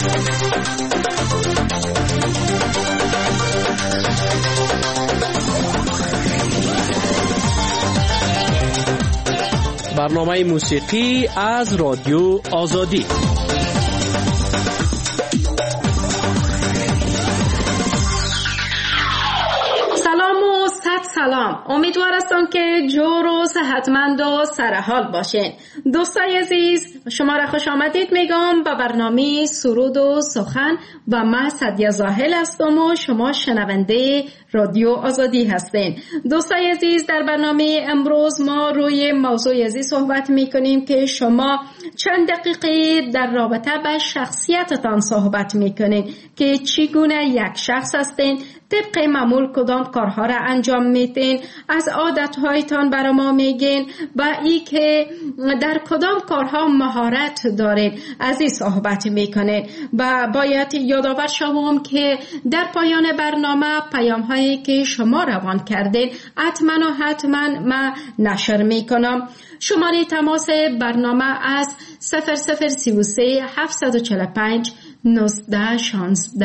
برنامه موسیقی از رادیو آزادی. سلام، امیدوار هستم که جور و صحتمند و سرحال باشین. دوستای عزیز، شما را خوش آمدید میگم به برنامه سرود و سخن و من سعدیه زاهل هستم و شما شنونده رادیو آزادی هستین. دوستای عزیز، در برنامه امروز ما روی موضوع عزیز صحبت میکنیم که شما چند دقیقه در رابطه به شخصیتتان صحبت میکنین که چگونه یک شخص هستین، طبق معمول کدام کارها را انجام میدین، از عادتهایتان برای ما میگین و ای که در کدام کارها مهارت دارین از این صحبت میکنین. و باید یادآور شوم که در پایان برنامه پیام هایی که شما روان کردین حتما من نشر میکنم. شماره تماس برنامه از 0033 745 19 16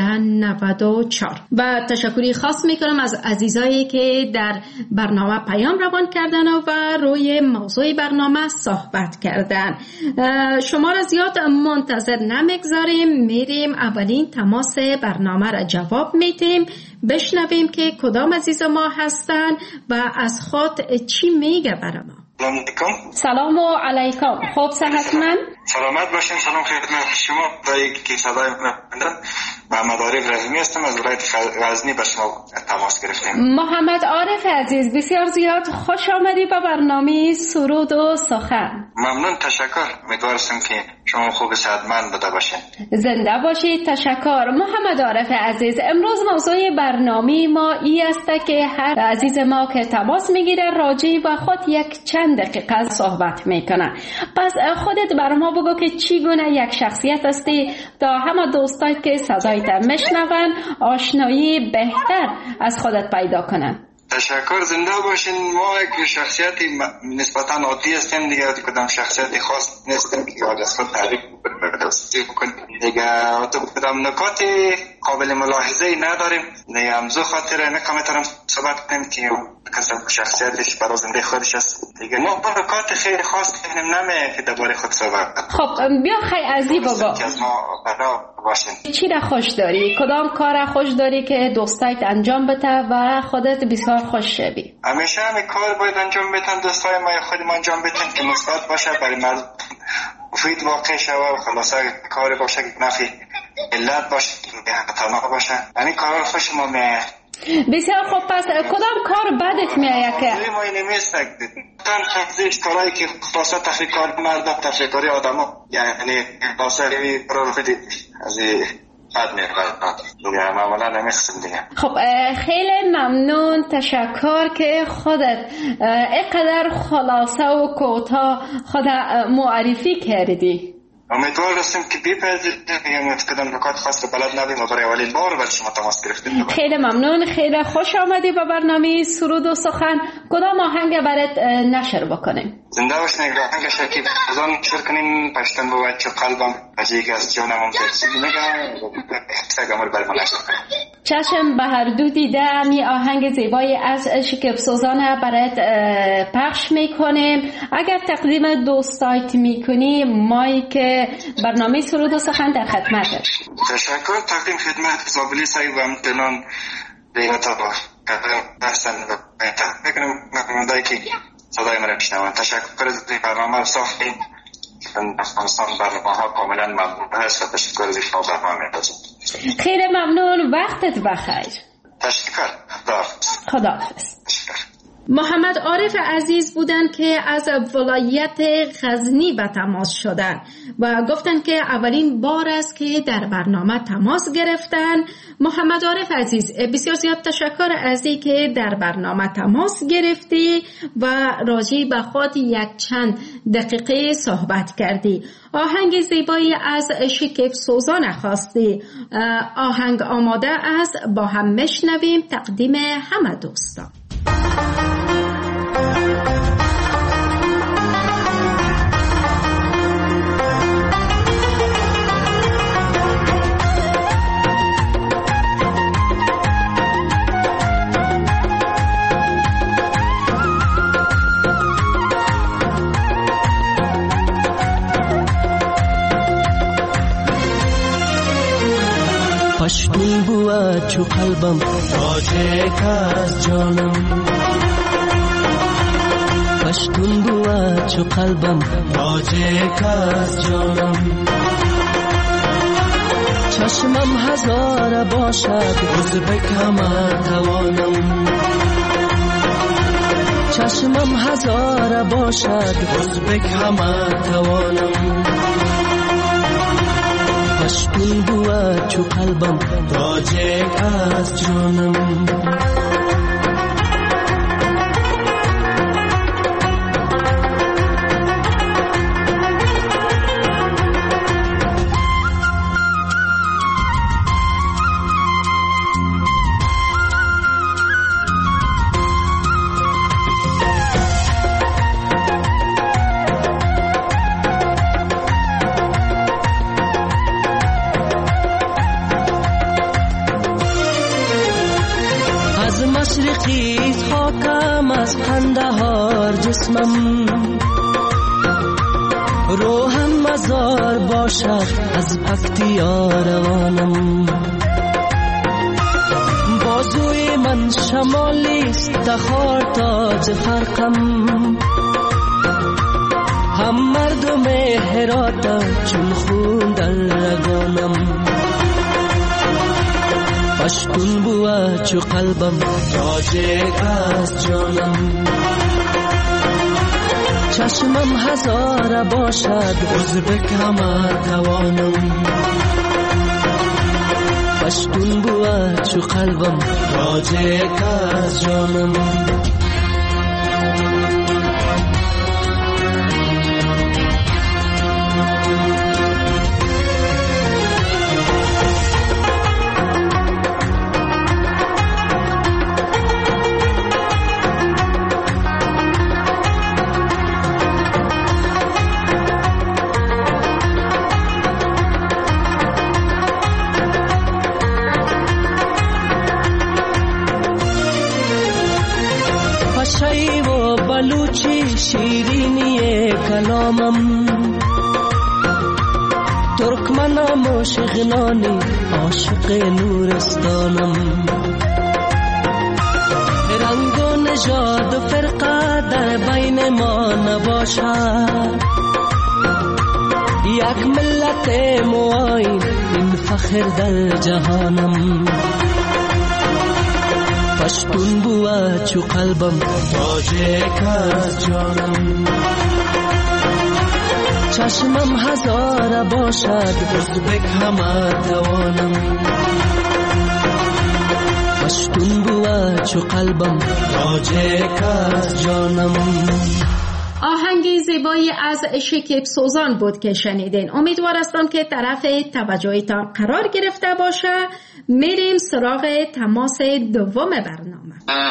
94 و تشکری خاص میکنم از عزیزایی که در برنامه پیام روان کردن و روی موضوع برنامه صحبت کردن. شما را زیاد منتظر نمیگذاریم، میریم اولین تماس برنامه را جواب میدیم، بشنویم که کدام عزیز ما هستن و از خود چی میگه برای ما. سلام علیکم. خوب صحتمند؟ سلامت باشین. سلام خدمت شما. با یک صدای من محمد عارف رحیمی هستم، از ولایت غزنی به شما تماس گرفتیم. محمد عارف عزیز، بسیار زیاد خوش آمدی به برنامه سرود و سخن. ممنون، تشکر. امیدوارم که شما خوب صحتمند بوده باشین. زنده باشید. تشکر. محمد عارف عزیز، امروز موضوع برنامه ما ای است که هر عزیز ما که تماس میگیره راجع به خود یک چند دقیقه صحبت میکنه. پس خودت برای ما بگو که چگونه یک شخصیت هستی تا همه دوستایی که صدایت میشنون آشنایی بهتر از خودت پیدا کنن. تشکر. زنده باشین. ما یک شخصیتی نسبتا عادی هستیم دیگه، کدام شخصیت خاص نیستیم که از خود تعریف بکنیم دیگه. تو کدام نکات قابل ملاحظه نداریم دیگه، همزو خاطر نمیتونم صحبت کنیم که کسی شخصیتش برای زنده خودش است دیگه. ما نکات خیلی خاص نمیه که درباره خود صحبت. خب بیا خیلی عزیز بگو از ما برا باشین. چی را خوش داری؟ کدام کار را خوش داری که دوستایت انجام بده و خودت بسیار خوش شوی؟ همیشه همین کار باید انجام بدن دوستای ما یا خودم انجام بدن که مثبت باشه، برای مردم مفید واقع شوه و خلاصه کار باشه که نفع ملت باشه، خطرناک باشه. همین کارا خوش ما میاد. بسیار خوب. پس کدام کار بدت میآید که ما نمیست تنظیمش کارهایی که خلاصه تفکر مردم تفکری آدما، یعنی خلاصه کارا خیلی از بد میاد معمولا نمیستم دیگه. خب خیلی ممنون، تشکر که خودت اینقدر خلاصه و کوتاه خود معرفی کردی. امیدوار هستیم که بپذیرید که کدام نکات خاص بلد نبیم و برای اولین بار برای شما تماس گرفتیم. خیلی ممنون، خیلی خوش آمدی به برنامه سرود و سخن. کدام آهنگ برات نشر بکنیم؟ زنده باشین. آهنگ شکیب فضان نشر کنیم. پشتن با بچه قلبم عجیق از جانم ممتد نگم احتاگمر برای من نشر کنیم. چشم به هر دو دیدم. یه آهنگ زیبایی از شکیب سوزان برات پخش میکنیم. اگر تقدیم دوستایت میکنی مایک برنامه سرود و سخن در خدمت. تشکر. تقدیم خدمت زابلی صاحب و امتنان دیگه با هستن و فکرم مقامدهایی که صدای من بشنون. تشکر از برنامه صافی افغانستان برنامه ها کاملا ممنون هست و تشکر از شما برنامه میدازم. خیلی ممنون، وقتت بخیر. تشکر. خداحافظ. محمد عارف عزیز بودن که از ولایت غزنی به تماس شدن و گفتن که اولین بار است که در برنامه تماس گرفتن. محمد عارف عزیز، بسیار زیاد تشکر از این که در برنامه تماس گرفتی و راجع به خود یک چند دقیقه صحبت کردی. آهنگ زیبایی از شکیب سوزان خواستی. آهنگ آماده است، با هم میشنویم. تقدیم همه دوستان. پشتون بود چو قلبم تاجک از جانم پشتون بود چو قلبم تاجک از جانم چشمم هزار باشد ازبک همه توانم چشمم هزار باشد ازبک همه توانم پشتون بود چو قلبم تاجک از جانم مشرقی خاکم از قندهار جسمم روحم مزار باشد از پکتیا روانم بازوی من شمالیست تخار تاج فرقم هم مردم هراتا چون خون در رگانم پشتون بود چو قلبم تاجک از جانم چشمم هزار باشد ازبک همه توانم پشتون بود چو قلبم تاجک از جانم شی و بلوچی شیرینی کلامم ترکمنم و شغنانی عاشق نورستانم رنگ و نژاد و فرقه در بین ما نباشد یک ملت معین این فخر در جهانم پشتون بود چو قلبم تاجک از جانم چشمم هزار باشد ازبک همه توانم پشتون بود چو قلبم تاجک از جانم آهنگی زیبایی از شکیب سوزان بود که شنیدین. امیدوار هستم که طرف توجهتان قرار گرفته باشه. میریم سراغ تماس دوم برنامه.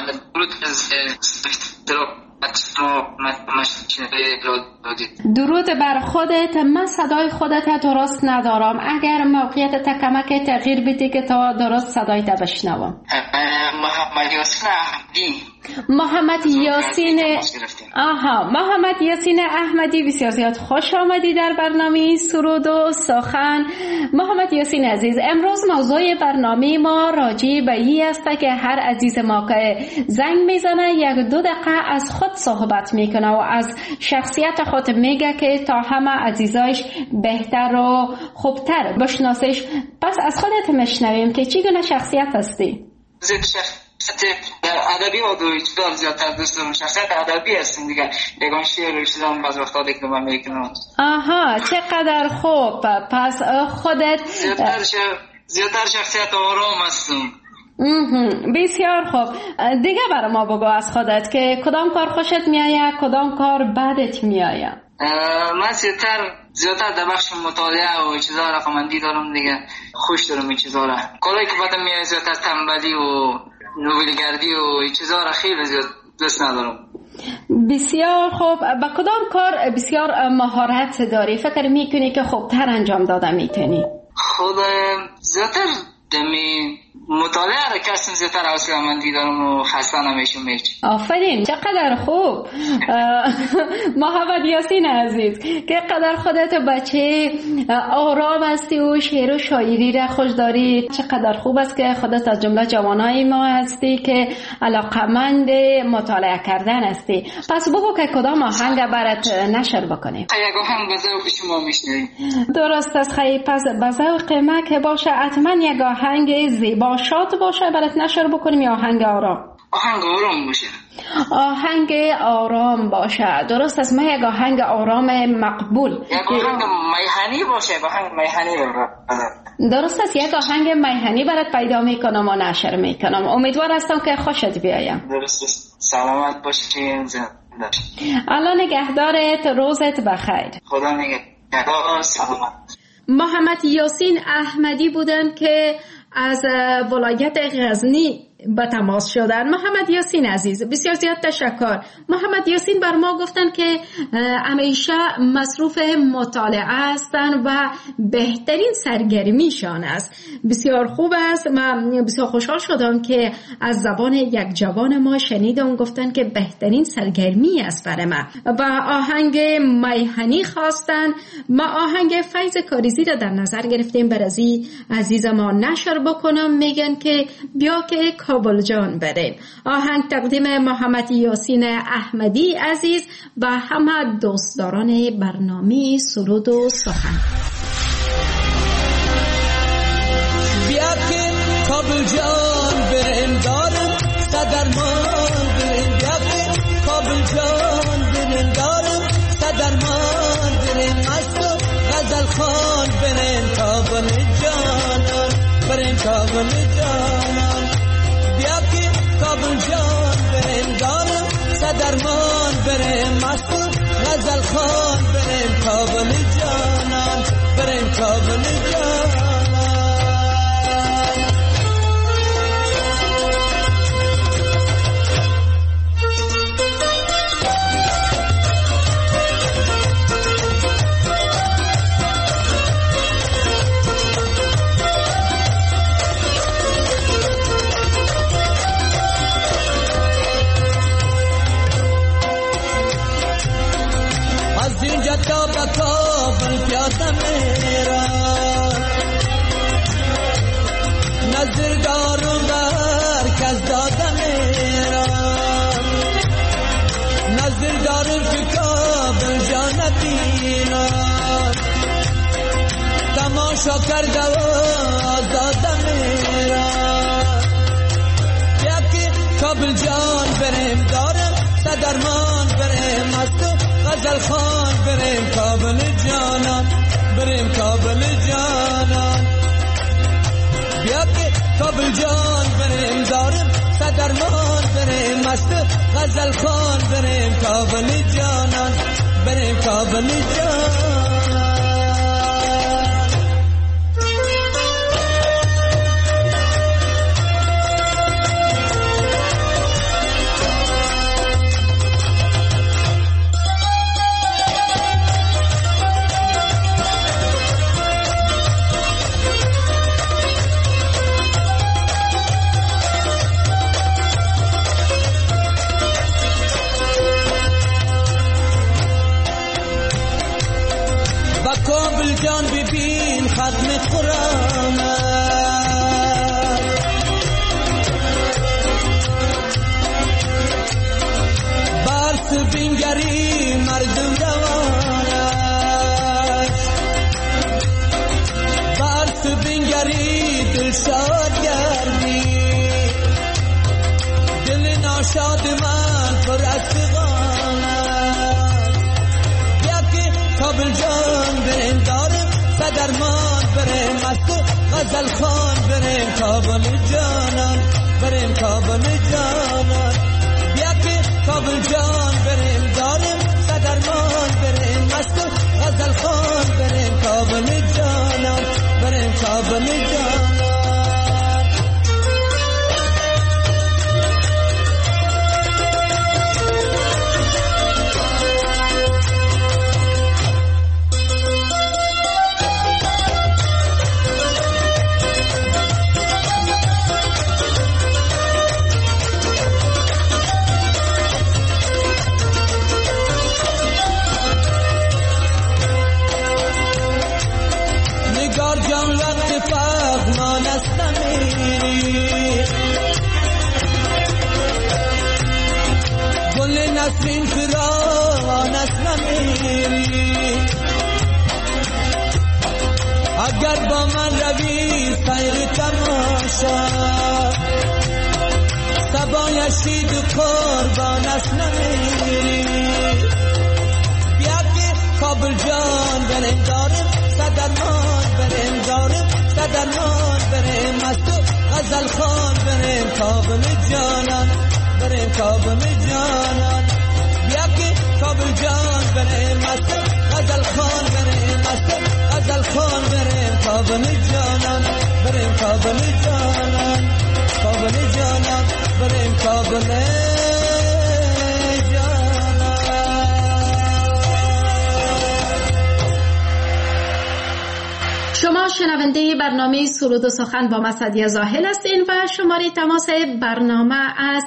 درود بر خودت. من صدای خودت درست ندارم. اگر موقعیت تکمک تغییر بدی که تا درست صدایت بشنوم. محمد یاسین احمدی. محمد یاسین احمدی، بسیار زیاد خوش آمدی در برنامه سرود و سخن. محمد یاسین عزیز، امروز موضوع برنامه ما راجع به این است که هر عزیز ما که زنگ میزنه یک دو دقیقه از خود صحبت میکنه و از شخصیت خود میگه که تا همه عزیزایش بهتر و خوبتر بشناسش. پس از خودت میشنویم که چی گونه شخصیت هستی؟ ادبی و دویچدار زیادتر دوست دارم. شخصیت ادبی هستیم دیگه. یگان شعر و چیزام بعض وقتا دیگه من میکنم. آها، چقدر خوب. پس خودت زیادتر شخصیت آرام هستم. بسیار خوب. دیگه برای ما بگو از خودت که کدام کار خوشت میآید، کدام کار بدت میآید. من زیادتر در بخش مطالعه و چیزا رقمندی دارم دیگه. خوش دارم این چیزا را. کاری که بدم میاد زیادتر تنبلی و نویلگردی و این چیزا را خیلی زیاد دوست ندارم. بسیار خوب. با کدام کار بسیار مهارت داری؟ فکر میکنی که خوبتر انجام داده میتونی؟ خود زیادتر دمی مطالعه را کسیم زیادتر حوصله‌مندی دارم و خسته نمیشم. آفرین، چقدر خوب. محمد یاسین عزیز که قدر خودت بچه آرام هستی و شعر و شاعری را خوش داری، چقدر خوب است که خودت از جمله جوانای ما هستی که علاقمند مطالعه کردن هستی. پس بگو که کدام آهنگ برات نشر بکنیم؟ یک آهنگ به ذوق شما میشنویم. درست است خیلی. پس به ذوق ما که باشه حتما یک آهنگ زیبا شاد باشه برات نشر بکنیم یا آهنگ آرام؟ آهنگ آرام باشه. آهنگ آرام باشه. درست است. ما یک آهنگ آرام مقبول، یک آهنگ میهنی باشه. آهنگ میهنی رو درست است. یک آهنگ میهنی برات پیدا میکنم و نشر میکنم. امیدوار هستم که خوشت بیایم. درست است. سلامت باشین. الله نگهدارت. روزت بخیر. خدا نگهدار. سلامت. محمد یاسین احمدی بودن که از ولایت غزنی به تماس شدن. محمد یاسین عزیز بسیار زیاد تشکر. محمد یاسین بر ما گفتن که همیشه مصروف مطالعه هستن و بهترین سرگرمیشان است. بسیار خوب است. من بسیار خوشحال شدم که از زبان یک جوان ما شنیدم گفتن که بهترین سرگرمی است برای ما و آهنگ میهنی خواستن. ما آهنگ فیض کاریزی را در نظر گرفتیم برازی عزیز ما نشر بکنم. میگن که بیا که کابل جان بریم. آهنگ تقدیم محمد یاسین احمدی عزیز و همه دوستداران برنامه سرود و سخن. بیا که کابل جان بریم دارم صدرمان بریم. بیا که کابل جان بریم دارم صدرمان بریم. مست و غزل خان بریم کابل جانان بریم کابل جانان. بیا که کابل جان بریم دارم صدرمان بریم. مست و غزل خان بریم کابل جانان بریم کابل جانان. تا به کابل پیاده میرم، نظر دارم بر کس داده میرم. نظر دارم که کابل جا نبینم، تماشا کرده و آزاده میرم. یکی کابل جان بریم دارم صدرمان بریم. مست غزل خان بریم کابل جانان بریم کابل جانان. بیا که کابل جان بریم دارم صدرمان بریم. مست غزل خان بریم کابل جانان بریم کابل جانان. کابل جان ببین ختم قرآن، برس بینگری مردم روان، برس بینگری دل شاد گردی. دل ناشاد من پر از فغان. یکی کابل جان بریم دارم صدرمان بریم. مست غزل خان بریم کابل جانان بریم کابل جانان. بیا که کابل جان بریم دارم صدرمان بریم. مست غزل خان بریم کابل جانان بریم کابل جانان. گر با من روی سیر تماشا سبایشید و قربان است نمیری بیا که کابل جان بریم داریم صدرمان بریم داریم صدرمان بریم از تو غزل خان بریم کابل جانان بریم کابل جانان بیا که کابل جان بریم از تو غزل خان بریم از تو غزل خان بریم کابل جانان بریم کابل جانان کابل جانان بریم کابل جانان. شما شنونده برنامه سرود و سخن با مسعدی زاهل هستین و شماره تماس برنامه از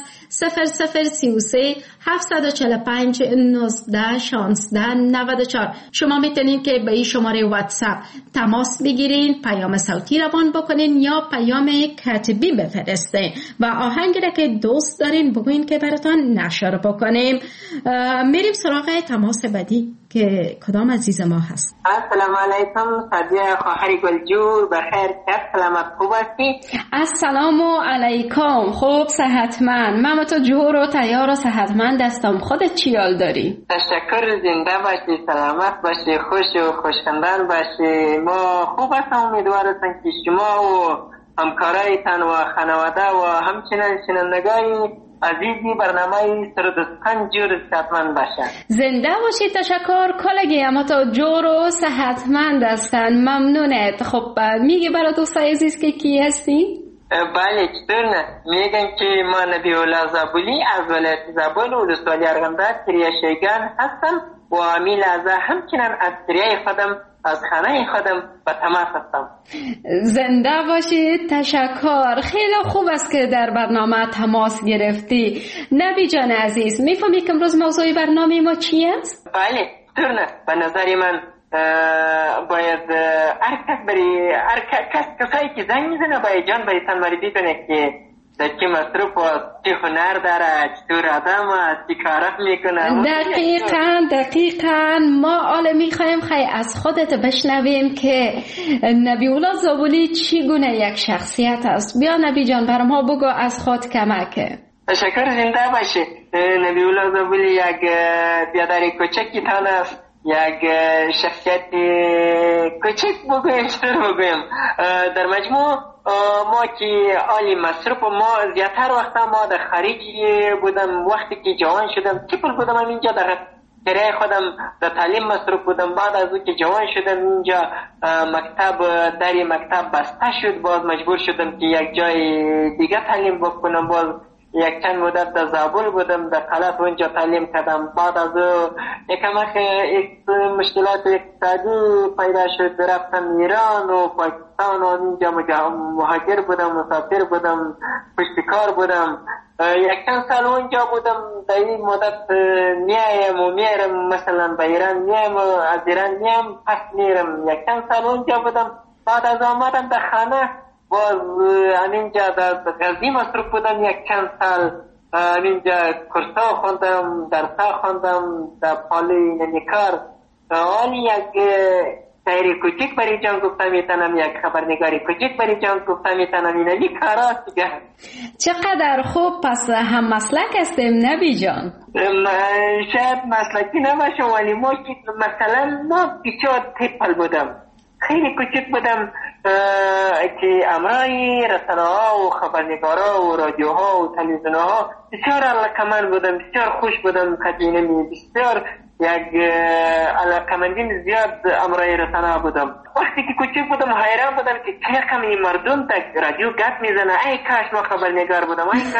0033 745 19 16 94. شما میتونید که به این شماره واتساپ تماس بگیرین، پیام صوتی روان بکنین یا پیام کتبی بفرستین و آهنگی را که دوست دارین بگوین که براتون نشر بکنیم. میریم سراغ تماس بعدی که کدام عزیز ما هست. السلام علیکم صدیه خواهر گلجور، بخیر سلامت خوب هستی؟ السلام علیکم، خوب صحتمند. من تو جور و تیار و صحتمند هستم. خودت چی حال داری؟ تشکر، زنده باشی، سلامت باشی، خوش و خوشخندان باشی. ما خوب هستم، امیدوارم که شما و همکارایتان و خانواده و همچنین شنوندگان عزیزی برنامه سرود و سخن جور صحتمند باشن. زنده باشید. تشکر کلگی، اما تو جور و صحتمند هستن. ممنونت. خب میگی برای دوستای عزیز که کی هستی؟ بله، چطور نه؟ میگن که ما نبی الله زابلی از ولایت زابل و ولسوالی ارغنداب کریه شیگان هستم و امیل ازا همچنان از کریه خودم از خانه خودم به تماس هستم. زنده باشید. تشکر. خیلی خوب است که در برنامه تماس گرفتی. نبی جان عزیز، میفهمی که امروز موضوع برنامه ما چی است؟ بله، چطور نه؟ به نظر من باید هر کس بری کسایی که زنگ میزنه باید جان باید تن مریدی کنه که در چه مصروف و چه هنر داره، چطور آدم است، چه کارات میکنه. دقیقاً ما حالا میخوایم خیلی از خودت بشنویم که نبی الله زابلی چگونه یک شخصیت است. بیا نبی جان بر ما بگو از خود کمک. تشکر، زنده باشی. نبی الله زابلی یک بیادر کوچکی تان است، یک شخصیت کوچک بگویم چطور بگویم. در مجموع ما که آلی مصروف ما زیادتر وقتا ما در خارج بودم. وقتی که جوان شدم تیپل بودم اینجا در کرایه خودم در تعلیم مصروف بودم. بعد از اون که جوان شدم اینجا مکتب دری مکتب بسته شد، باز مجبور شدم که یک جای دیگه تعلیم بکنم. باز یک چند مدت در زابل بودم، در قلعه اونجا تعلیم کردم. بعد از یک مشکلات اقتصادی پیدا شد، رفتم ایران و پاکستان و اینجا مهاجر بودم، مسافر بودم، پشت کار بودم. یک چند سال اونجا بودم. در این مدت میایم و میرم، مثلا به ایران میایم و از ایران میام پس میرم. یک چند سال اونجا بودم. بعد از آمدم در خانه باز اینجا در غزنی مصروف بودم. یک چند سال اینجا کورسا خوندم، درسا خوندم در پالی نمیکار. حالی یک شاعری کوچک برای جان گفتم میتونم، یک خبرنگاری کوچک برای جان گفتم میتونم. اینمی کاراست دیگه. چقدر خوب. پس هم مسلک هستیم نبی جان. شاید مسلکی نباشه ولی ما مثلا ما بسیار تیپل بودم، خیلی کوچک بودم که امرای رسانه ها و خبرنگارا و رادیوها و تلویزیون ها بسیار علاقمند بودم، بسیار خوش بودم. خطینمی بسیار یک علاقمندین زیاد امرای رسانه ها بودم. وقتی که کوچک بودم حیران بودم که چه کم این مردم تک رادیو گپ میزنه. ای کاش ما خبرنگار بودم، ای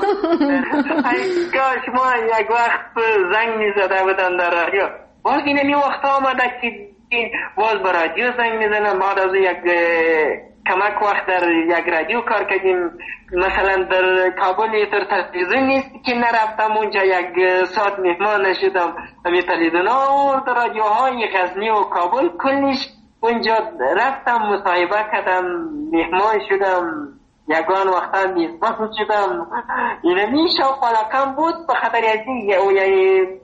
کاش ما یک وقت زنگ میزده بودم در رادیو. باز اینمی وقت آمده که باز با رادیو زنگ میزنم. بعد از یک کمک وقت در یک رادیو کار کردیم. مثلا در کابل تر تلویزیون نیست که نرفتم اونجا یک ساعت مهمان نشدم. همی تلویزیون ها و رادیوهای غزنی و کابل کلش اونجا رفتم، مصاحبه کردم، مهمان شدم، یگان وقتا میزبان شدم. اینمی شوق علاقم بود به خاطر از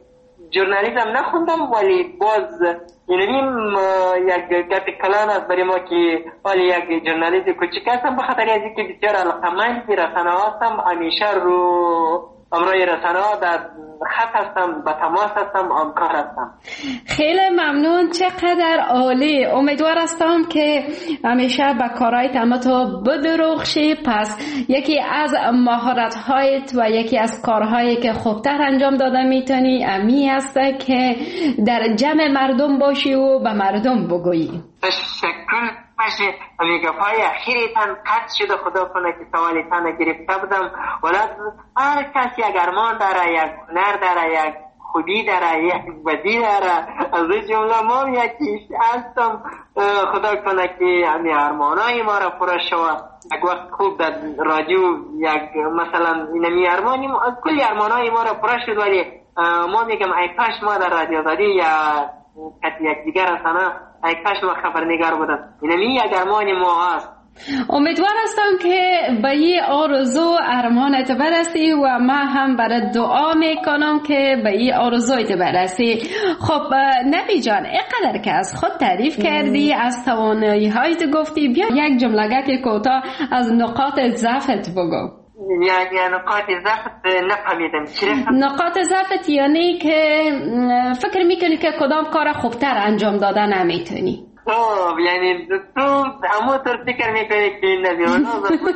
ژورنالیسم نخوندم ولی باز اینم یک گپ کلان است برای ما که ولی یک ژورنالیست کوچیک هستم به خاطر از اینکه بسیار علاقه‌مند به رسانه هستم. همیشه رو امروز رسانه ها در خط هستم، به تماس هستم، همکار هستم. خیلی ممنون، چقدر عالی. امیدوار هستم که همیشه به کارهای تو بدرخشی. پس یکی از مهارت هایت و یکی از کارهایی که خوبتر انجام داده میتونی امی است که در جمع مردم باشی و به مردم بگویی. تشکر باشه. امیگه پای اخیرتان قطع شده، خدا کنه که سوالیتان گرفته بودم. ولد هر کس یک ارمان داره، یک هنر داره، یک خوبی داره، یک بدی داره. از این جمله ما یکیش هستم. خدا کنه که امی ارمانای ما را پورا شود. یک وقت خوب در رادیو یک مثلا اینمی ارمانی کلی ارمانای ما را پورا شد، ولی ما میگم ای کاش ما در رادیو دادی یا یک دیگر رسانه ای کاش ما خبرنگار بودم. اینمی یک ارمان ما هست. امیدوار هستم که به این آرزو ارمانت برسی و من هم برای دعا میکنم که به این آرزویت برسی. خب نبی جان، اینقدر که از خود تعریف کردی، از توانایی هایت گفتی، بیا یک جمله که کوتاه از نقاط ضعفت بگو. یعنی نقاط ضعفت نفهمیدم. نقاط ضعفت یعنی که فکر میکنی که کدام کار خوبتر انجام داده نمیتونی. یعنی تو همونطور فکر میکنی که نبیونا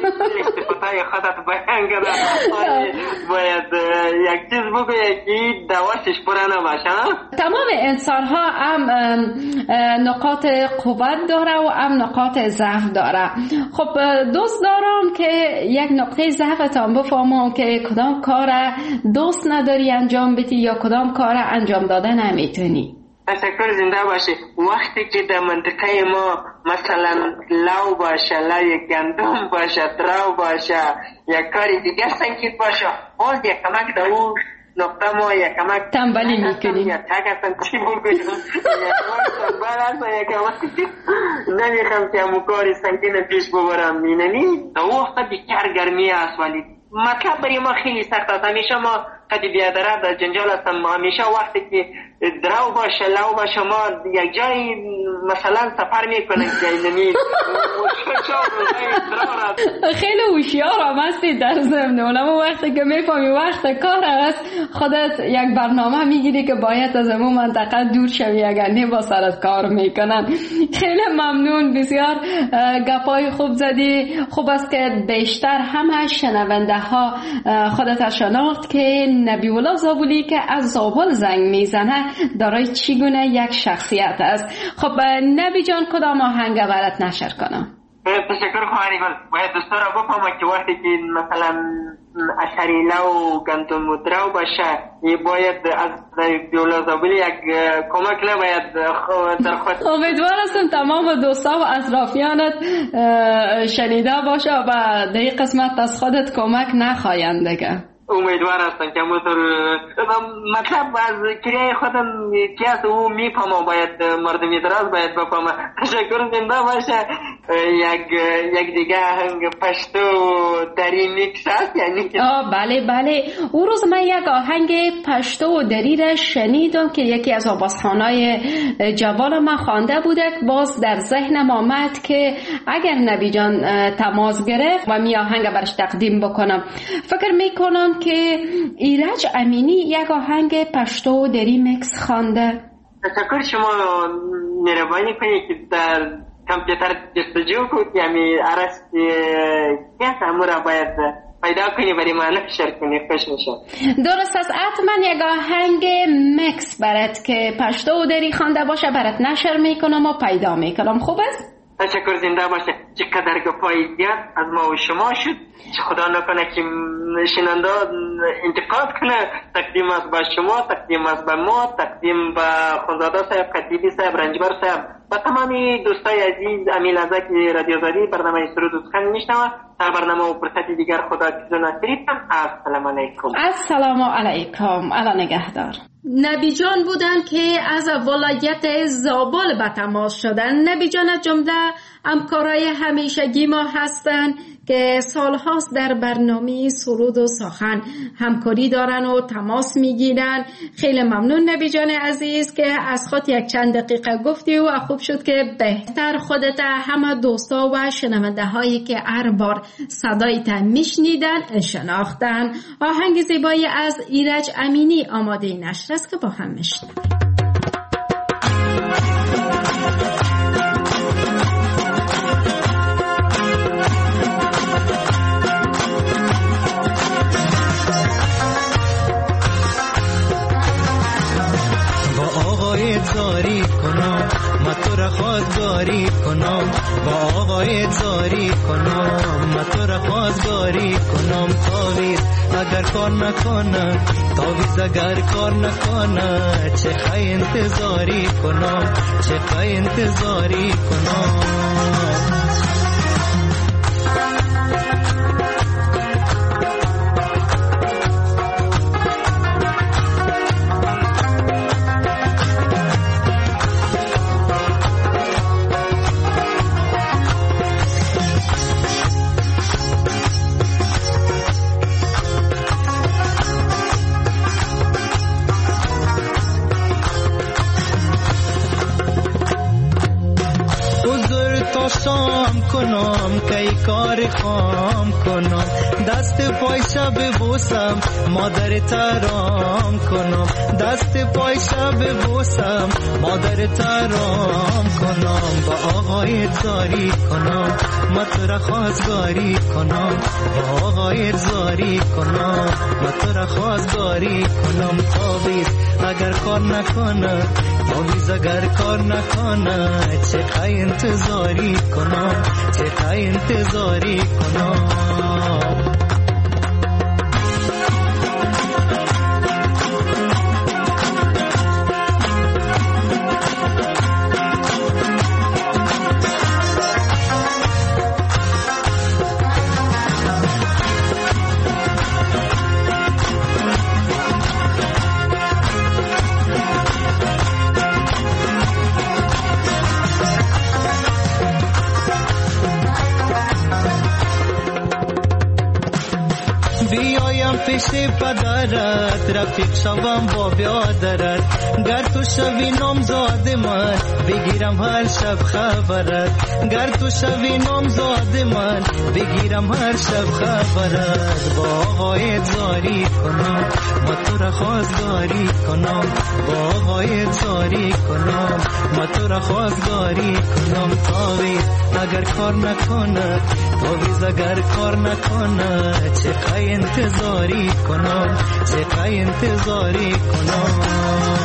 صفتای خودت بیان کنه، باید یک چیز بگوی که دواشش پورا نباشه. تمام انسان ها هم نقاط قوت داره و هم نقاط ضعف داره. خب دوست دارم که یک نقطه ضعفت هم بفهمم که کدام کار دوست نداری انجام بدی یا کدام کار انجام داده نمیتونی. تشکر، زنده باشه. وقتی که در منطقه ما مثلا لو باشه، لای گندم باشه، درو باشه، یک کاری دیگه سنگید باشه، باز یک کمک در اون نقطه ما یک کمک تنبلی میکنیم یا تک سنگی بکنیم یک کمک نمیخوام که همون کاری سنگین پیش ببرم. اینمی در وقت بیکر گرمی است، ولی مطلب برای ما خیلی سخت است. همیشه ما قدی بیادره در جنجال هستم. همیشه وقتی که درو باشه، لو باشه، ما یک جایی مثلا سفر میکنیم که اینمی خیلی هوشیار هم هستی در ضمن. اونم وقتی که میفهمی وقت کار است، خودت یک برنامه میگیری که باید از همون منطقه دور شوی اگر نه با سرت کار میکنن. خیلی ممنون، بسیار گپای خوب زدی. خوب است که بیشتر همه شنونده ها خودت شناخت که نبی الله زابلی که از زابل زنگ میزنه دارای چگونه یک شخصیت است. خب نبی جان، کدام آهنگ برات نشر کنم؟ تشکر خواهری گل. باید دوستا را بفهمم که وقتی که مثلا اشاری لو گندم و درو باشه، باید از نبی الله زابلی یک کمک نباید در خود. امیدوار هستم تمام دوستا و اطرافیانت شنیده باشه و در قسمت از خودت کمک نخواهند دیگه. امیدوار هستم که همونطور مطلب از کریه خودم که از او میفهمم، باید مردمی دراز باید بفهمم. تشکر، زنده باشه. یک دیگه آهنگ پشتو دری میکس هست یعنی؟ بله. او روز من یک آهنگ پشتو و دری را شنیدم که یکی از آوازخانهای جوان من خوانده بوده. باز در ذهنم آمد که اگر نبی جان تماس گرفت و می آهنگ برش تقدیم بکنم. فکر میکنم که ایرج امینی یک آهنگ پشتو و دری میکس خوانده. تشکر، شما مهربانی کنید که در کامپیوتر جستجو کنید، یعنی عرص کس همون را باید پیدا کنی برای من نشر کنی، خوش میشم. درست است، حتما یک آهنگ میکس برات که پشتو و دری خوانده باشه برات نشر میکنم و پیدا میکنم. خوب است؟ تشکر، زنده باشه. چقدر گپای زیاد از ما و شما شد، چه خدا نکنه که شنونده انتقاد کنه. تقدیم است به شما، تقدیم است به ما، تقدیم به خانزاده صاحب، خطیبی صاحب، رنجبر صاحب و تمامی دوستای عزیز امیل ازک رادیو زادی برنامه سرود و سخن میشنوه. تا برنامه و فرصت دیگر خدا جزو نصیریتم. السلام علیکم. السلام علیکم. الله نگهدار. نبی جان بودن که از ولایت زابل به تماس شدن. نبی جان از جمله همکارای همیشگی ما هستن که سالهاست در برنامه سرود و سخن همکاری دارن و تماس میگیرن. خیلی ممنون نبی جان عزیز که از خود یک چند دقیقه گفتی و خوب شد که بهتر خودت همه دوستا و شنونده هایی که هر بار صدایت میشنیدن شناختن. آهنگ زیبایی از ایرج امینی آماده نشر است که با هم میشنویم. زاری کنم من تو را خواستگاری کنم با آقای زاری کنم من تو را خواستگاری کنم تاویز اگر کار نکنه تاویز اگر کار نکنه چه خواهی انتظاری کنم چه خواهی انتظاری کنم. شام کنم کی کار خام کنم دست پای شب بوسم مادر ترام کنم دست پای شب بوسم مادر ترام کنم با آقای زاری کنم من تو را خواستگاری کنم با آقای زاری کنم من تو را خواستگاری کنم تاویز اگر کار نکنه تاویز اگر کار نکنه چه خواهی انتظاری کنم چه خواهی انتظاری کنم. پیش پدرت رفیق شوم با بیادرت گر تو شوی نامزاد من بگیرم هر شب خبرت گر تو شوی نامزاد من بگیرم هر شب خبرت با آقای زاری کنم من تو را خواستگاری کنم با آقای زاری کنم من تو را خواستگاری کنم تاویز اگر کار نکنه تاویز اگر کار نکنه چه خواهی انتظاری کنم چه خواهی انتظاری کنم.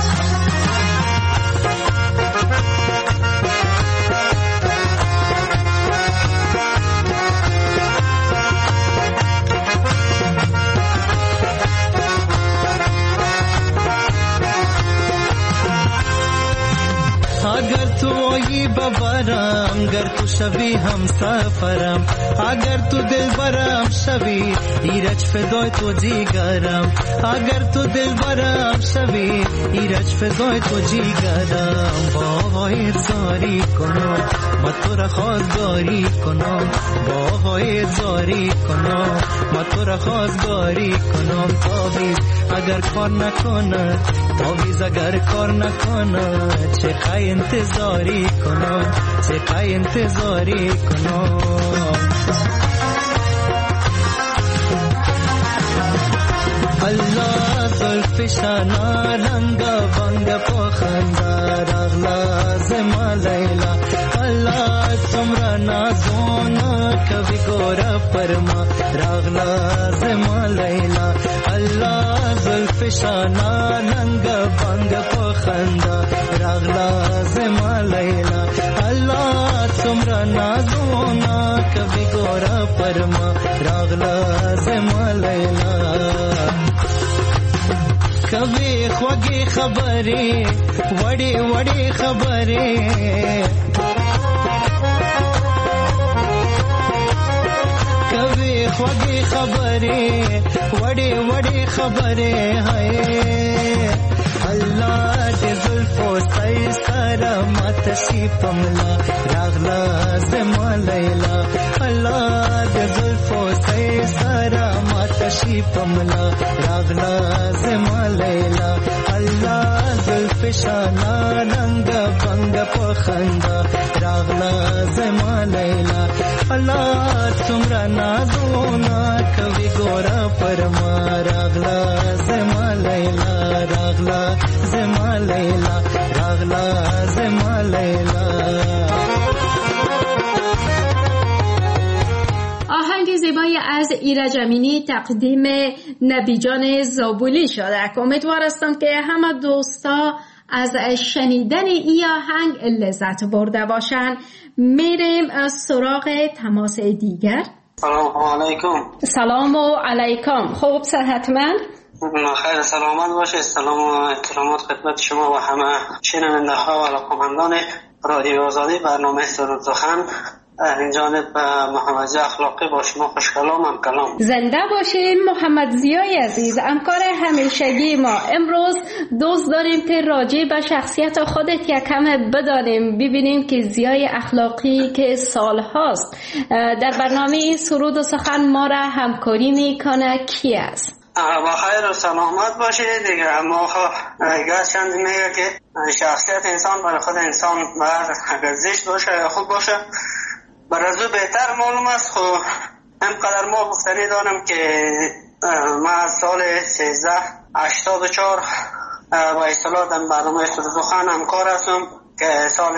اگر تو آیی ببرم گر تو شوی هم سفرم اگر تو دل برم شوی ایرج فدای تو جیگرم اگر تو دل برم شوی ایرج فدای تو جیگرم با آقای زاری کنم من تو را خواستگاری کنم با آقای زاری کنم من تو را خواستگاری کنم تاویز اگر کار نکنه تاویز اگر کار نکنه چه خواهی انتظاری کنم چه خواهی انتظاری کنم. الله زلفشانا رنگ بنگ پخنده رغلا زما لیلا الله تمرا نازونا کبھی گورا پرما رغلا زما لیلا الله زلفشانا رنگ بنگ پخنده رغلا زما لیلا الله تمرا نازونا کبھی گورا پرما رغلا زما لیلا کبھی خوږی خبرې وړې وړې خبرې کبھی خوږې خبرې وړې وړې خبرې هاي الله دې زلفو سای سره ماته شي پملا راغلا زما لیلا الله دې زلفو سای سره ماته شي پملا راغلا زما لیلا الله زلف شانا رنگ بنگ پخندا راغلا زما لیلا الله څومره نازونه کوي ګورا پرما راغلا زما لیلا راغلا زما لیلا راغلا زما لیلا. آهنگ زیبایی از ایرج امینی تقدیم نبی جان زابولی شده. امیدوار هستم که همه دوستا از شنیدن این آهنگ لذت برده باشن. میریم سراغ تماس دیگر. سلام علیکم. سلام علیکم. خوب صحتمند؟ خیر سلامت باشید. سلام و احترامات خدمت شما و همه شنونده ها و علاقه‌مندان رادیو آزادی. برنامه سرود سخن این جانب محمد ضیا اخلاقی با شما خوش کلامم. کلام زنده باشین محمد ضیای عزیز، همکار همیشگی ما. امروز دوست داریم که راجع به شخصیت خودت یک کم بدانیم، ببینیم که ضیای اخلاقی که سال هاست در برنامه سرود و سخن ما را همکاری میکنه کی است؟ با خیر و سلامت باشید دیگه. اما گرچند میگه که شخصیت انسان برای خود انسان باید اگر زشت باشه یا خوب باشه برای از او بهتر معلوم است. خب اینقدر ما گفتنی دارم که من از سال 1384 با اصطلاح در برنامه سرود سخن همکار هستم که سال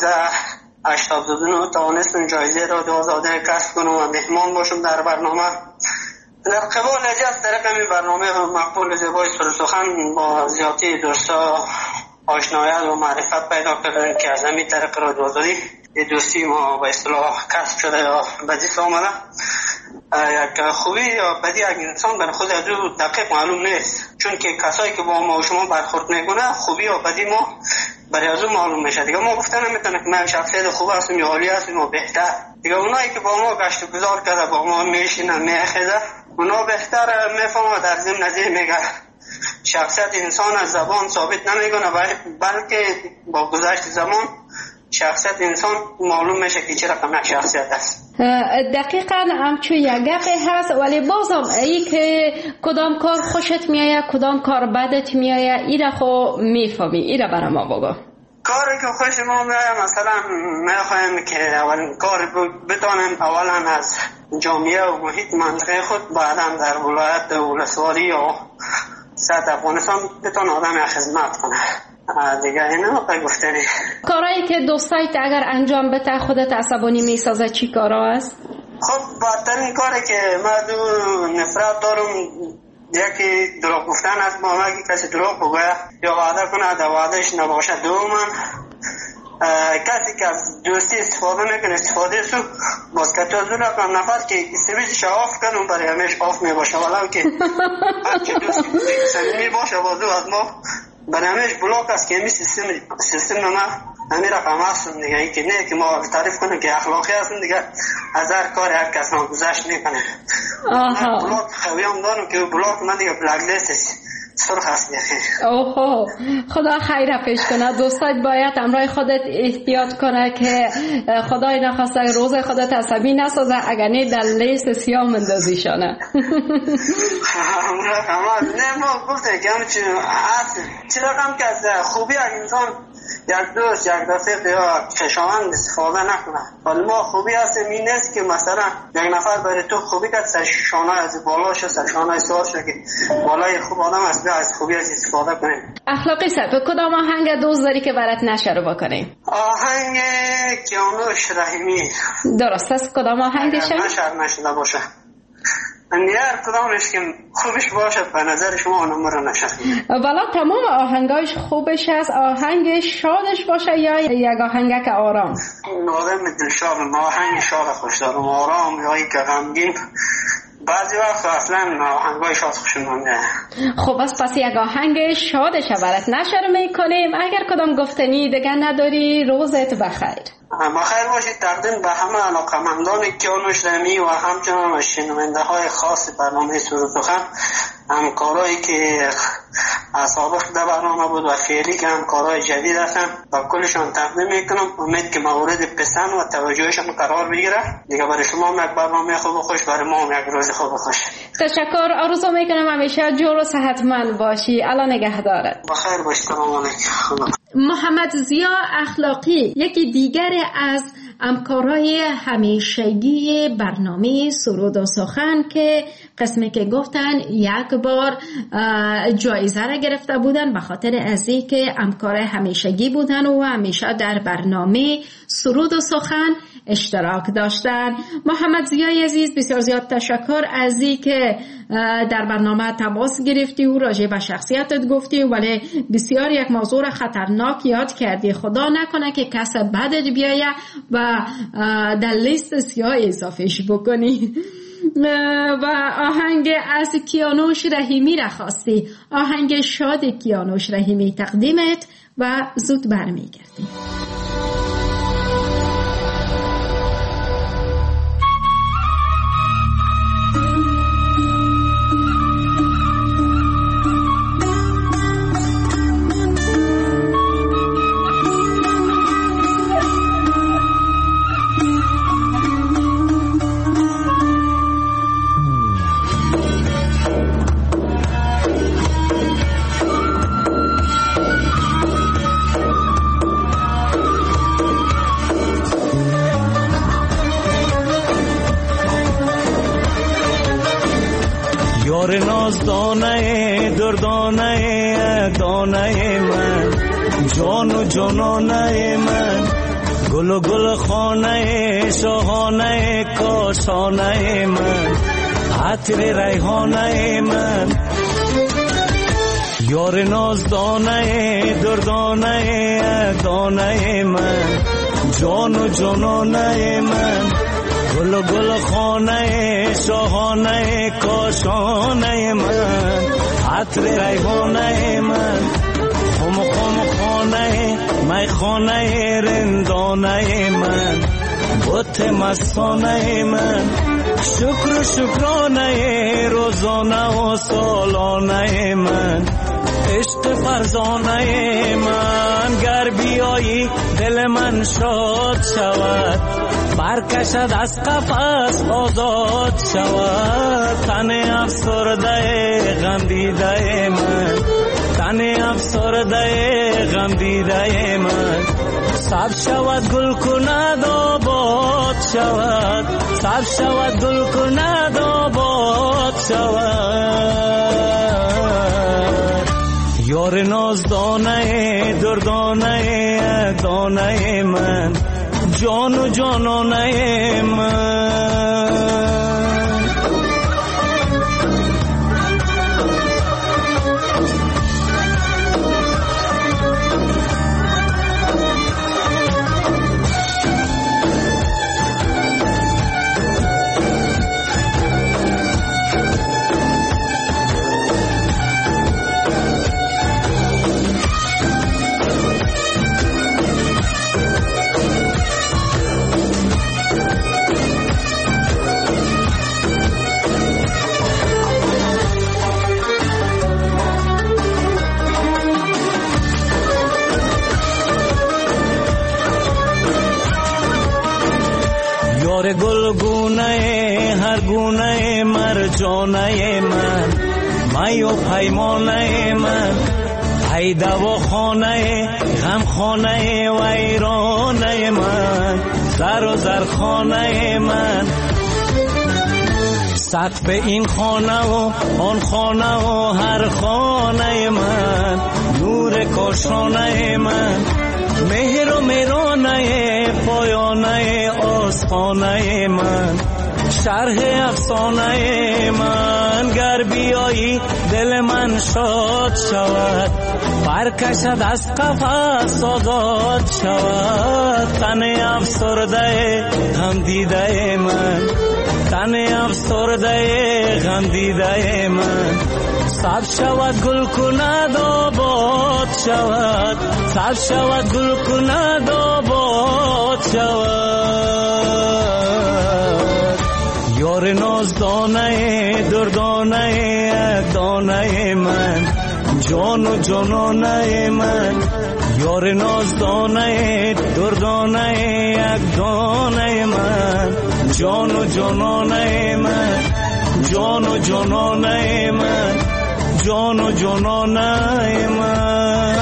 1389 توانستم جایزه رادیو آزادی کسب کنم و مهمان باشم در برنامه. در قبال اجاز طریق همین برنامه مقبول زیبای سرود سخن با زیادی دوستا آشنایت و معرفت پیدا کردن که از همین طریق رادیو آزادی دوستی ما به اصطلاح کسب شده یا به دست آمده. یک خوبی یا بدی یک انسان برای خود از او دقیق معلوم نیست، چون که کسایی که با ما و شما برخورد میکنه خوبی یا بدی ما برای از او معلوم میشه دیگه. ما گفتن نمیتونه که من شخصیت خوب هستم یا عالی هستم یا بهتر دیگه. اونایی که با ما گشت و گذار کرده با ما میشینه میخیزه اونا بهتر میفهمه. در ضمن نظیر میگه شخصیت انسان از زبان ثابت نمیکنه بلکه با گذشت زمان شخصیت انسان معلوم میشه که چه رقم شخصیت است. دقیقاً همچو یگقی هست، ولی بازم ای که کدام کار خوشت میایه کدام کار بدت میایه ایره خو میفهمی. ایره برای ما بگو. کاری که خوش ما میایه مثلا میخوایم که اولین کار بتانیم اولا از جامعه و محیط منطقه خود، بعدا در ولایت ولسوالی یا سطح افغانستان بتان آدم خدمت کنه دیگه. اینه موقع گفتنی کارهایی که دوستایت اگر انجام بده خودت عصبانی میسازه چی کارا است؟ خب بدترین کاری که من دو نفرت دارم یکی دروغ گفتن است. با من کسی دروغ بگویه یا وعده کنه در وعدهش نباشه. دومن کسی که از دوستی استفاده میکنه استفاده سو باز که تو دو رقم نفر که سویچش آف کنم برای همیش آف میباشه ولو که هرچی دوستی سمیمی باشه با دو از ما برای همیش بلاک است که همی سیستم ما همین رقم هستم دیگه. این که نه که ما تعریف کنیم که اخلاقی هستم دیگه از هر کار هر کس ما گذشت میکنه. بلاک خوی هم دارم که بلاک من دیگه بلاک لیست سرخ هست دیگه. اوه خدا خیر پیش کنه. دوستات باید امرای خودت احتیاط کنه که خدای نخواسته روز خودت عصبی نسازه اگر نه در لیست سیاه مندازیشانه. نه ما گفته که همه چی رقم که از خوبی انسان یک دوست یک رفیق یا خویشاوند استفاده نکنه. ولی ما خوبی هستیم این نیست که مثلا یک نفر برای تو خوبی کرد سرشانه از بالاش و سرشانه سوال شد که بالای خوب آدم است از خوبی از استفاده کنیم. اخلاقی صاحب کدام آهنگ دوست داری که برات نشر بکنیم؟ آهنگ کیانوش رحیمی. درست است. کدام آهنگش؟ نشر نشده باشه هر کدامش که خوبش باشه به نظر شما نمره نشه. والا تمام آهنگایش خوبش هست. آهنگ شادش باشه یا یک آهنگ که آرام؟ آدم دلشاد. آهنگ شاد خوش دارم، آرام یا یک غمگین بعضی وقت اصلا آهنگای شاد خوشم نمیاد. خب پس یک آهنگ شادش برات نشر میکنیم. اگر کدام گفتنی دیگه نداری روزت بخیر. بخیر باشید. تقدیم به همه علاقمندان کیانوش رحیمی و همچنان شنونده های خاص برنامه سرود سخن، همکارایی که سابق در برنامه بود و فعلی که همکارای جدید هستن، با کلشان تقدیم میکنم. امید که مورد پسند و توجهشان قرار بگیره. دیگه برای شما هم یک برنامه خوب و خوش، برای ما هم یک روز خوب و خوش. تشکر. آرزو میکنم همیشه جور و صحتمند باشی. الله نگهدارت. بخیر باشید. سلام علیکم. محمد ضیا اخلاقی یکی دیگر از همکارای همیشگی برنامه سرود و سخن که قسمی که گفتن یک بار جایزه را گرفته بودن به خاطر از اینکه همکار همیشگی بودن و همیشه در برنامه سرود و سخن اشتراک داشتن. محمد ضیای عزیز، بسیار زیاد تشکر از اینکه در برنامه تماس گرفتی و راجع به شخصیتت گفتی، ولی بسیار یک موضوع خطرناک یاد کردی. خدا نکنه که کس بدت بیایه و در لیست سیاه اضافهش بکنی. و آهنگ از کیانوش رحیمی را خواستی، آهنگ شاد کیانوش رحیمی تقدیمت و زود برمیگردیم. دانه دردانه دانه من، جان و جانانه من، گل و گل خانه شاهانه کاشانه من، عطر ریحانه من، یار ناز دانه دردانه دانه من، جان و جانانه من، گل و گل خانه شاهانه کاشانه من، عطر ریحانه من، خم خم خانه میخانه رندانه من، بت مستانه من، شکر و شکرانه روزانه و سالانه من، عشق فرزانه من، گر بیایی دل من شاد شود، برکشد از قفس آزاد شود، تن افسرده غم دیده من، تن افسرده غم دیده من، سب شود گل کند آباد شود، سب شود گل کند آباد شود، یار ناز دانه دردانه دانه من، جان و جانانه من. گلگونه هر گونه مرجانه من، می و پیمانه من، ای دواخانه غم خانه ویرانه من، زر و زرخانه من، سقف این خانه و آن خانه و هر خانه من، نور کاشانه من، مهر و مهرانه پایانه آستانه من، شرح افسانه من، گر بیایی دل من شاد شود، برکشد از قفس آزاد شود، تن افسرده غم دیده من، تن افسرده غم دیده من، سب شود گل کند آباد باد شود، سر شود گل کند آباد شود. یار نازدانه دردانه یک دانه من، جان و جانانه من. یار نازدانه دردانه یک دانه من، جان و جانانه من. جان و جانانه من، جان و جانانه من.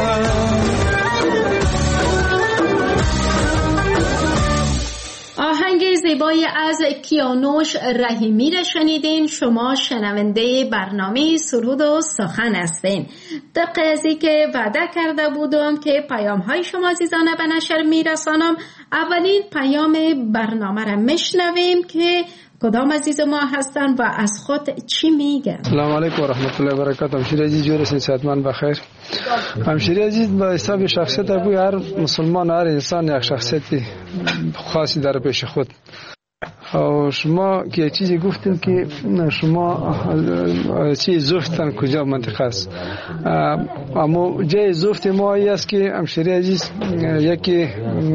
آهنگ زیبایی از کیانوش رحیمی را شنیدین. شما شنونده برنامه سرود و سخن هستین. طبق ازی که وعده کرده بودم که پیام های شما عزیزانه به نشر میرسانم، اولین پیام برنامه را میشنویم که کدام عزیز ما هستن و از خود چی میگن. سلام علیکم و رحمت الله و برکاته. همشیری عزیز جور هستین، صحتمند بخیر. همشیری عزیز، با حساب شخصیت ابوی هر مسلمان، هر انسان یک شخصیتی خاصی داره پیش خود. و شما که چیزی گفتین که شما چی زفتن کجا منطقه است، اما جای زفت ما ای است که همشیری عزیز یکی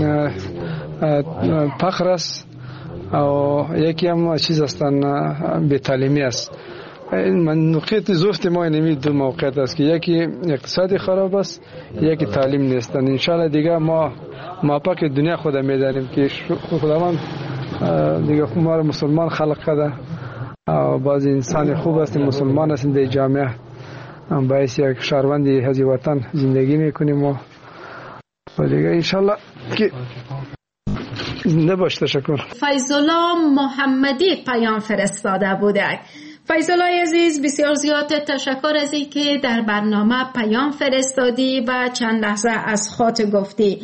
فقر است و یکی هم چیز هستن به تعلیمی است. من نقطه زفت ما اینمی دو موقعیت است که یکی اقتصادی خراب است، یکی تعلیم نیست. انشالله دیگه ما پاک دنیا خود می‌داریم که خداوند دیگه ما رو مسلمان خلق کرده و بعضی انسان خوب است، مسلمان است در جامعه، باعث یک شهروند هذه وطن زندگی میکنیم و دیگه انشالله که زنده باش. تشکر. فیض‌الله محمدی پیام فرستاده بوده. فیض‌الله عزیز، بسیار زیاد تشکر از این که در برنامه پیام فرستادی و چند لحظه از خاط گفتی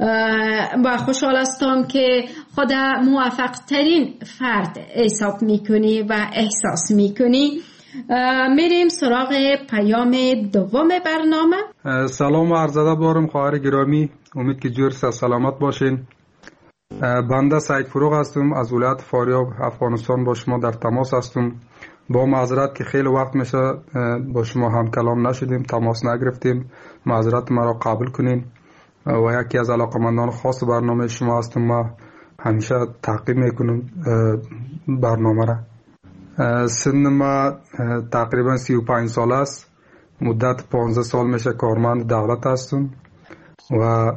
و خوشحال هستم که خود موفق ترین فرد حساب میکنی و احساس میکنی. میریم سراغ پیام دوم برنامه. سلام و عرض بارم خواهر گرامی، امید که جور سلامت باشین. بنده سعید فروغ هستم از ولایت فاریاب افغانستان. با شما در تماس هستم. با معذرت که خیلی وقت میشه با شما هم کلام نشدیم، تماس نگرفتیم، معذرت مرا قبول کنین. و یکی از علاقمندان خاص برنامه شما هستم. ما همیشه تعقیب میکنم برنامه را. سن ما تقریبا 35 سال است. مدت 15 سال میشه کارمند دولت هستم و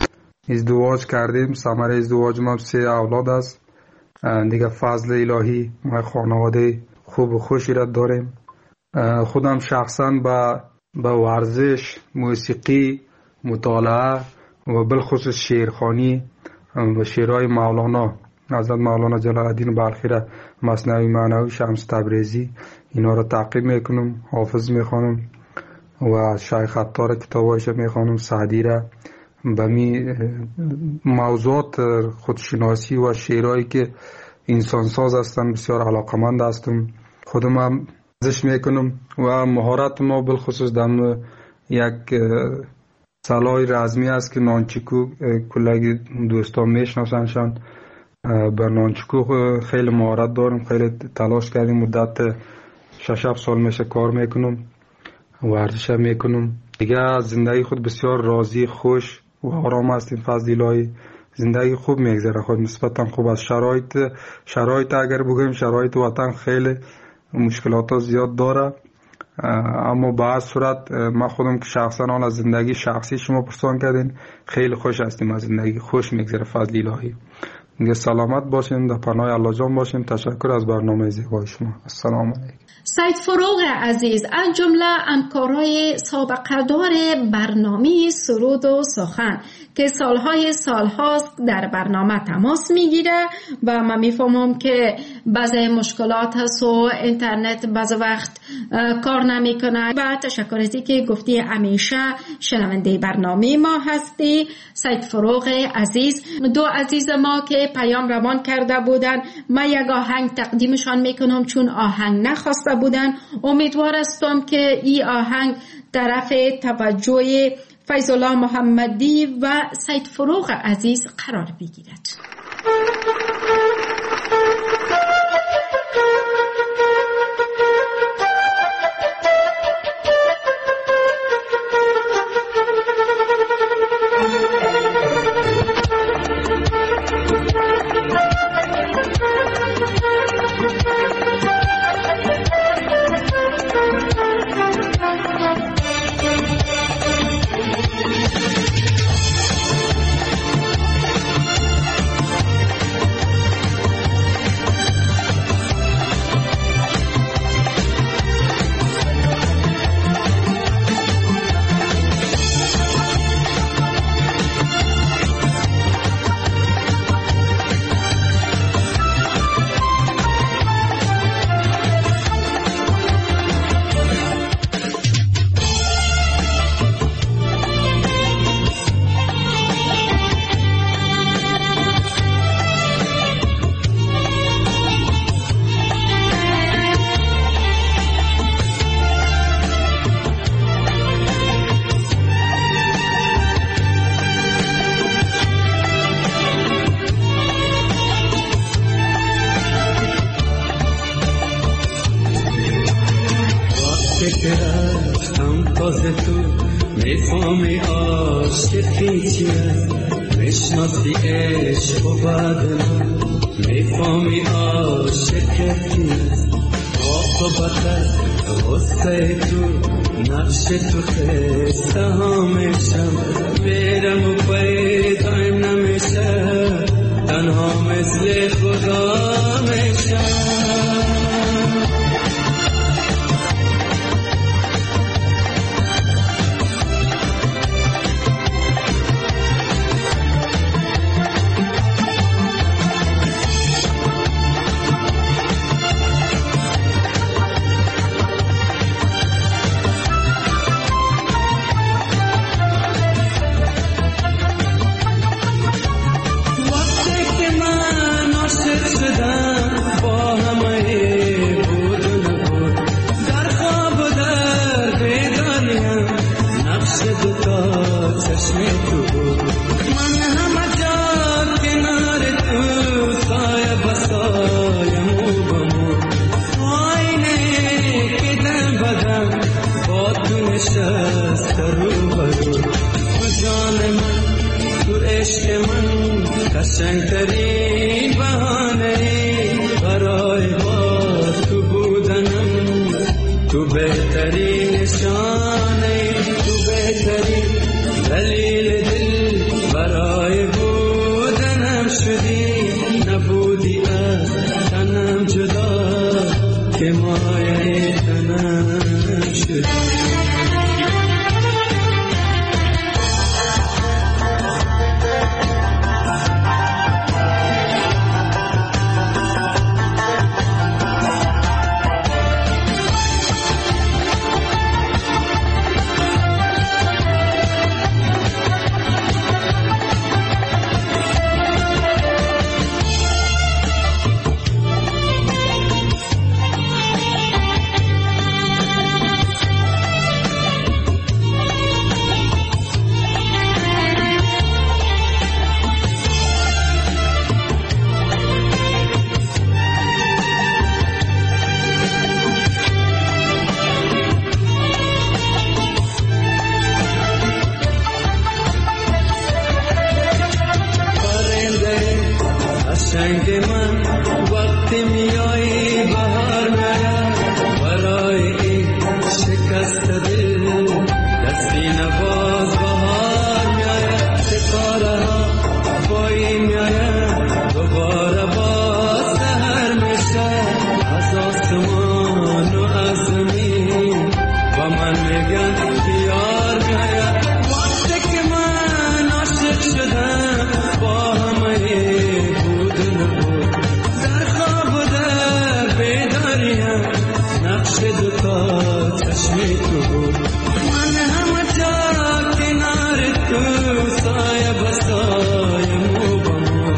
ازدواج کردیم. ثمره ازدواج ما 3 اولاد است. دیگه فضل الهی ما خانواده خوب و خوشی را داریم. خودم شخصا با ورزش، موسیقی، مطالعه و بالخصوص شعرخوانی و شعرهای مولانا، حضرت مولانا جلال الدین بلخی را، مثنوی معنوی، شمس تبریزی، اینا را تعقیب میکنم، حافظ میخوانم و شیخ عطار کتابایش میخوانم، سعدی را. به می موضوعات خودشناسی و شعرهایی که انسانساز هستن بسیار علاقمند هستم. خودم هم ورزش میکنم و مهارت ما بالخصوص در یک سلاح رزمی است که نانچیکو، کلگی دوستان میشناسنشان. به نانچیکو خیلی مهارت دارم، خیلی تلاش کردیم، مدت 6-7 سال میشه کار میکنم، ورزش میکنم. دیگه از زندگی خود بسیار راضی، خوش و آرام هستیم. فضل الهی زندگی خوب میگذره خود، نسبتا خوب است. شرایط اگر بگویم شرایط وطن خیلی مشکلات زیاد داره، اما به هر صورت ما خودم که شخصا حال از زندگی شخصی شما پرسان کردین، خیلی خوش هستیم، از زندگی خوش میگذره فضل الهی. میگه سلامت باشین، در پناه الله جان باشین. تشکر از برنامه زیبای شما. السلام علیکم. سید فروغ عزیز، از جمله همکارای سابقه دار برنامه سرود و سخن که سالهاست در برنامه تماس میگیره و من میفهمم که بعضی مشکلات هست و اینترنت بعض وقت کار نمیکنه و تشکر ازی که گفتی همیشه شنونده برنامه ما هستی. سید فروغ عزیز، 2 عزیز ما که پیام روان کرده بودن، من یک آهنگ تقدیمشان میکنم چون آهنگ نخواسته بودن. امیدوار هستم که این آهنگ طرف توجه فیض‌الله محمدی و سید فروغ عزیز قرار بگیرد. عاشقی چیه میشناسی عشق و بعد من میفهمی عاشق کیست عاقبت غصه تو نقش تو خسته ها میشم میرم و پیدایم نمیشه تنها مثل خدا میشم قشنگترین بهانه‌ای برای با تو بودنم تو بهترین نشانه‌ای تو بهترین دلیل دل برای بودنم شدی نبودی از تنم جدا که مایه تنم شدی قشنگ من وقتی میایی بهار میاد برای این شکست دل دستی نواز بهار میاد ستاره ها پایی میاد دوباره باز سحر میشه از آسمان و از زمین با من میگن بیار میاد وقتی که من عاشق شدم با همه در خواب و در بیداریم نقش دوتا چشمی تو بود من همه جا کنار تو سایه بسایه مو با مو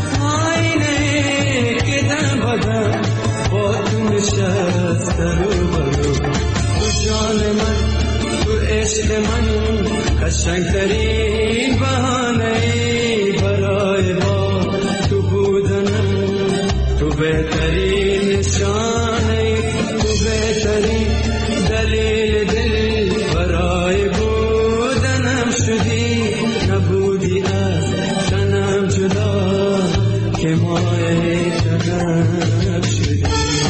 آینه که دم بدم با تو نشسته رو برو تو جان من تو عشق من قشنگترین بهانه‌ای برای با تو بودنم تو بهترین نشانه تو بهترین دلیل دل برای بودنم شدی نبودی از تنم جدا که مایه تنم شدی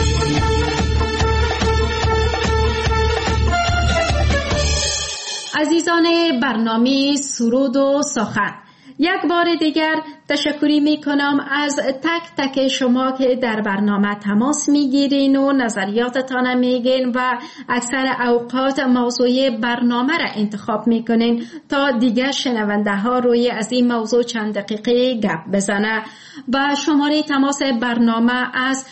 عزیزان برنامه سرود و سخن، یک بار دیگر تشکری می کنم از تک تک شما که در برنامه تماس می گیرین و نظریاتتان میگین و اکثر اوقات موضوع برنامه را انتخاب می کنین تا دیگر شنونده ها روی از این موضوع چند دقیقه گپ بزنه. و شماره تماس برنامه از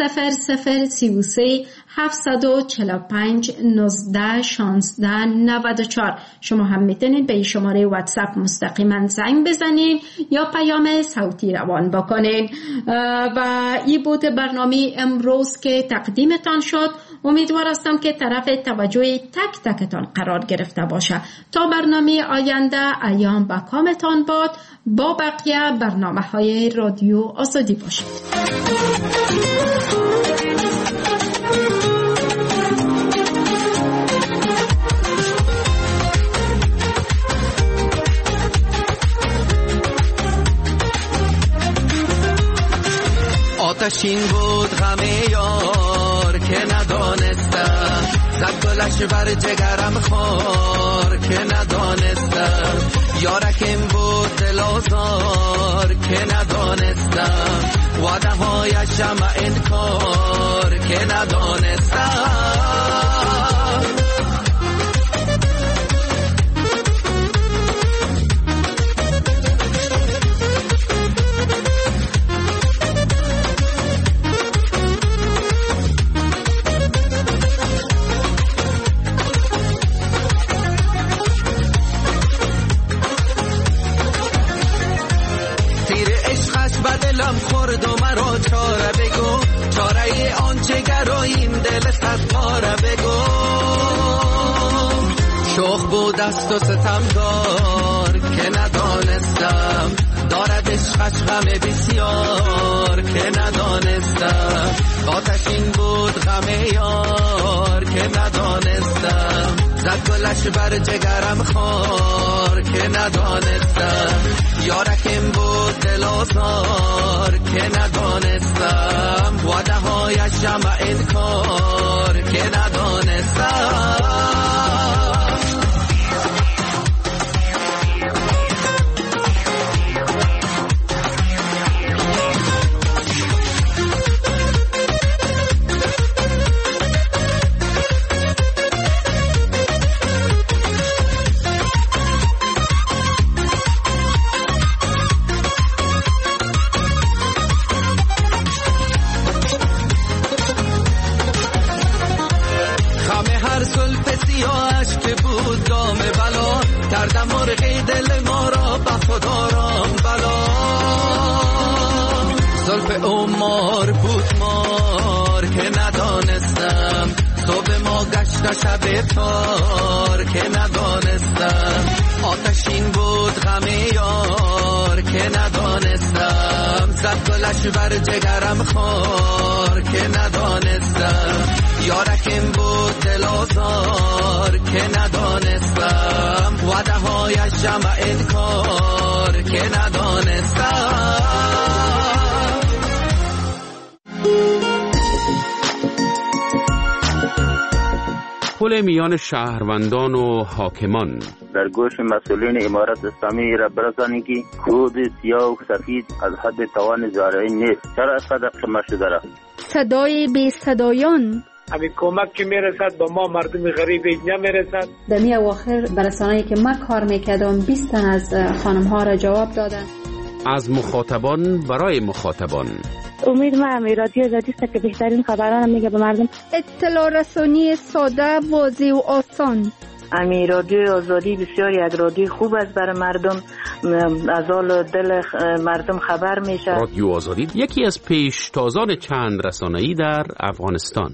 0033 745 19 16 94. شما هم میتونید به این شماره واتساپ مستقیما زنگ بزنین یا پیام صوتی روان بکنین. و این بود برنامه امروز که تقدیمتان شد. امیدوار هستم که طرف توجه تک تکتان قرار گرفته باشه. تا برنامه آینده ایام با کامتان باد. با بقیه برنامه های رادیو آزادی باشید. آتشین بود غم یار که ندانستم، زد گلش بر جگرم خار که ندانستم، یارکم بود دل آزار که ندانستم، وعده هایشم انکار که ندانستم. دلم خورد و مرا چاره بگو، چاره آنچه گراییم دل صد پاره بگو. شوخ بود است و ستمگار که ندانستم، دارد عشقش غم بسیار که ندانستم، آتشین بود غم یار که ندانستم، زد گلش بر جگرم خار که ندانستم، یارکم بود دل آزار که ندانستم، وعده هایشم انکار که ندانستم. کردم مرغی دل ما را به خدارم بلا، زلف او مار بود مار که ندانستم، صبح ما گشت شب تار که ندانستم، آتشین بود غم یار که ندانستم، زد گلش بر جگرم خار که ندانستم، یارکم بود دل آزار که ندانستم، وعده هایشم انکار که ندانستم. پل میان شهروندان و حاکمان. در گوش مسئولین امارت اسلامی را برسانی که کود سیاه و سفید از حد توان زارعی نیست. چرا اینقدر قمه شده را؟ صدای بی صدایان. همین کمک که میرسد با ما مردم غریب نمیرسد. در می اواخر برسانه‌ای که من کار میکردم 20 تن از خانم ها را جواب دادن. از مخاطبان برای مخاطبان. امید ما رادیو آزادی است که بهترین خبران میگه به مردم. اطلاع رسانی ساده، واضح و آسان. رادیو آزادی بسیاری از رادیو خوب است برای مردم، از حال دل مردم خبر میشه. رادیو آزادی یکی از پیشتازان چند رسانه‌ای در افغانستان.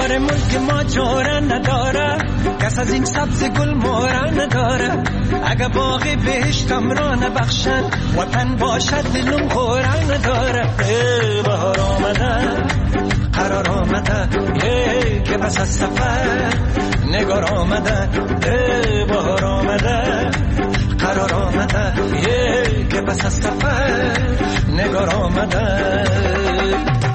بهار ملک ما جوره نداره، کس از این سبز گل موره نداره. اگه باغ بهشتم را نبخشن، وطن باشد دلم خوره نداره. بهار آمده قرار آمده، که پس از سفر نگار آمده. بهار آمده قرار آمده، که پس از سفر نگار آمده.